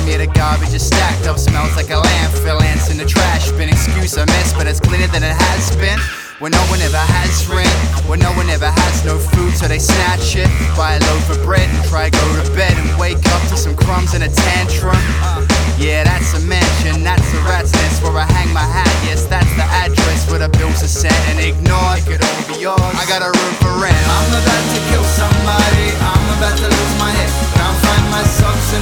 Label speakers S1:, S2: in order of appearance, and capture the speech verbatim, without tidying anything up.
S1: me the garbage is stacked up, smells like a landfill. Ants in the trash bin, excuse I miss, but it's cleaner than it has been. When no one ever has rent, when no one ever has no food, so they snatch it. Buy a loaf of bread and try go to bed and wake up to some crumbs and a tantrum. Yeah, that's a mansion, that's a rat's nest where I hang my hat. Yes, that's the address where the bills are sent and ignored. It could all be yours. I got a room for rent.
S2: I'm about to kill somebody, I'm about to lose my head. Can't find my socks